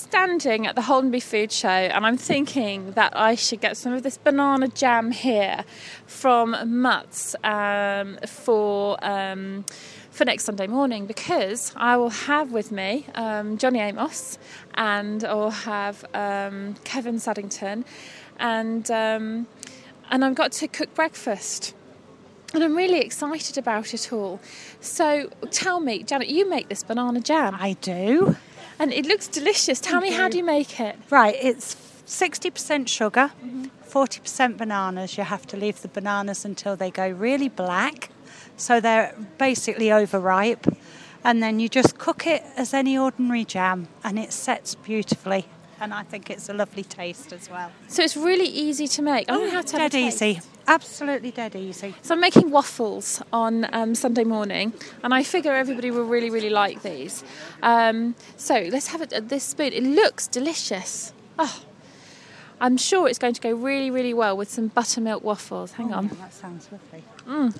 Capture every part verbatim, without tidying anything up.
Standing at the Holdenby Food Show, and I'm thinking that I should get some of this banana jam here from Mutt's um, for um, for next Sunday morning, because I will have with me um, Johnny Amos, and I'll have um, Kevin Saddington, and um, and I've got to cook breakfast. And I'm really excited about it all. So tell me, Janet, you make this banana jam. I do. And it looks delicious. Tell Thank me, you. how do you make it? Right, it's sixty percent sugar, mm-hmm. forty percent bananas. You have to leave the bananas until they go really black, so they're basically overripe. And then you just cook it as any ordinary jam, and it sets beautifully. And I think it's a lovely taste as well. So it's really easy to make. I don't know how to have Dead a taste. easy. Absolutely dead easy. So I'm making waffles on um, Sunday morning, and I figure everybody will really, really like these. Um, so let's have it at this spoon. It looks delicious. Oh, I'm sure it's going to go really, really well with some buttermilk waffles. Hang oh, on. Yeah, that sounds lovely. Mm.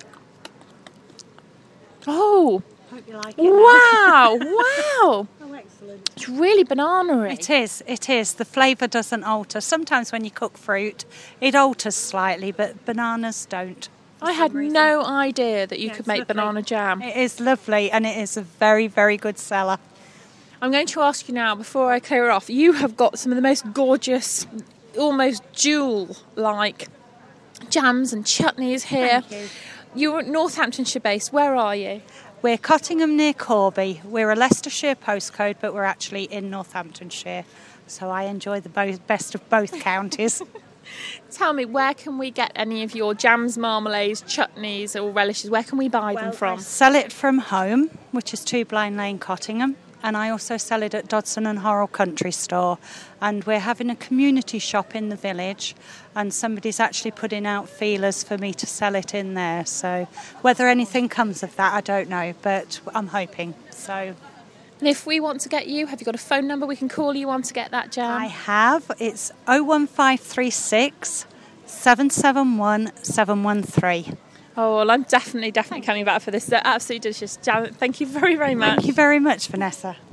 Oh. Hope you like it. Wow! Wow! Oh, excellent. It's really banana-y. It is, it is. The flavour doesn't alter. Sometimes when you cook fruit, it alters slightly, but bananas don't. I had no idea that you Yeah, could it's make lovely. banana jam. It is lovely, and it is a very, very good seller. I'm going to ask you now, before I clear off, you have got some of the most gorgeous, almost jewel-like jams and chutneys here. Thank you. You're Northamptonshire based. Where are you? We're Cottingham near Corby. We're a Leicestershire postcode, but we're actually in Northamptonshire. So I enjoy the both, best of both counties. Tell me, where can we get any of your jams, marmalades, chutneys or relishes? Where can we buy Well, them from? I sell it from home, which is Two Blind Lane, Cottingham. And I also sell it at Dodson and Horrell Country Store. And we're having a community shop in the village, and somebody's actually putting out feelers for me to sell it in there. So whether anything comes of that, I don't know, but I'm hoping. So, And if we want to get you, have you got a phone number we can call you on to get that jam? I have. It's oh one five three six, seven seven one, seven one three. Oh, well, I'm definitely, definitely coming back for this. They're absolutely delicious jam. Thank you very, very much. Thank you very much, Vanessa.